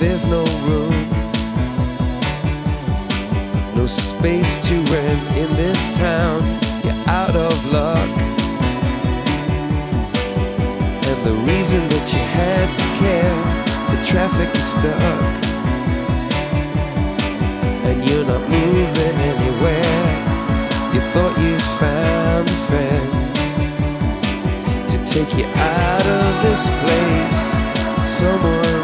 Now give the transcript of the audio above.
there's no room, no space to rent in this town. You're out of luck, and the reason that you had to care, the traffic is stuck, and you're not moving anywhere. You thought you found a friend to take you out of this place, someone